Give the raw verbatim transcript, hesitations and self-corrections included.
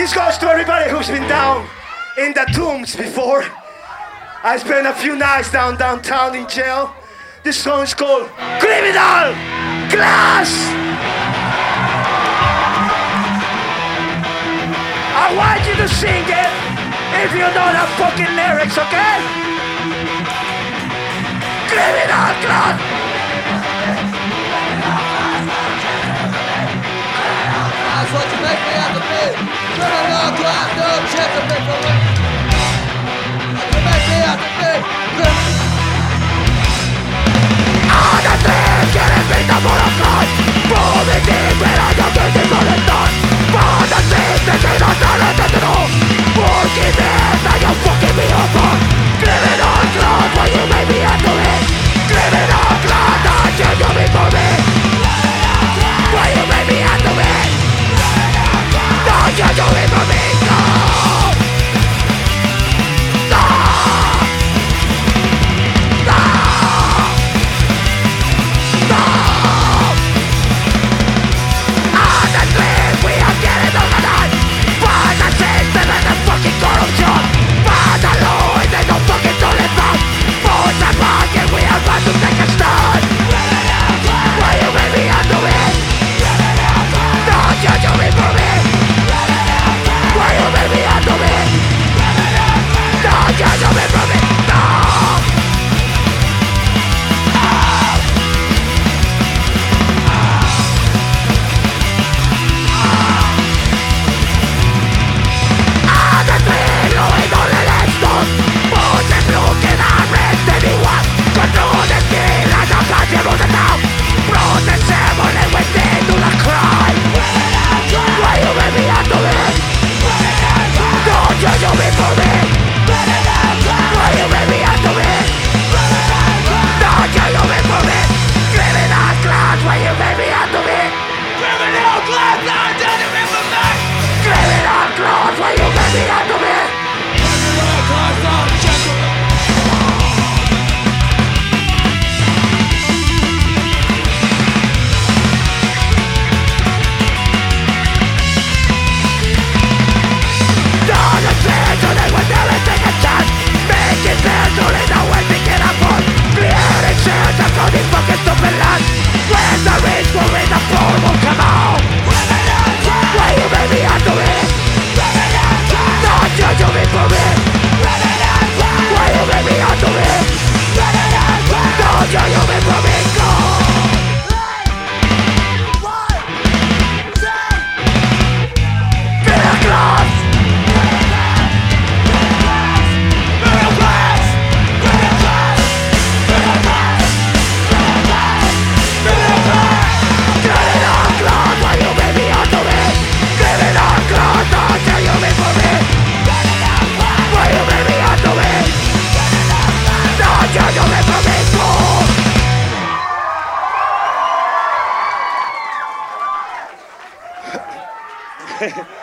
This goes to everybody who's been down in the tombs before. I spent a few nights down downtown in jail. This song is called Criminal Class. I want you to sing it if you know the fucking lyrics, okay? Criminal Class. That's what you make me have to be. Criminal class, no chance of it for me. That's what make me have to be. Alla tre quieren vida por acá. Positiv esperando que te conectan. Para siempre que no te retendrá. Porque mierda yo fucking me open. Criminal class, why you make me have to be. Criminal class, don't you do me for me. Why you make me have to be. Don't you do it for me, no! No! No! No! Honestly, we are getting organized by the system and the fucking corruption. By the law and they don't fucking do it back. For the market, we are about to take a stand. Why you make me undo it? Don't you do it for me? Why you make me undo it? Don't you do it for me? No! Honestly, lo ignoran estos. Voces no quedan anyone. Control the skill and the country of the town. Protestemos and within to the crime. Why you make me undo it? Don't you do it for me? Why you make me undo it? Don't you do it for me? Criminal class, why you make me undo it? Criminal class, don't you do it for me? Criminal class, why you make me undo it? Criminal class, don't you do it? So they will never take a chance. Make it fair so they know when they get up on. Creating shares of all these fucking stupid lands. When the rich will in the floor will come out. Why you make me undo it? Don't you do it for me? Why you make me undo it? Don't you do it for me? Go! Get a class! Hehehe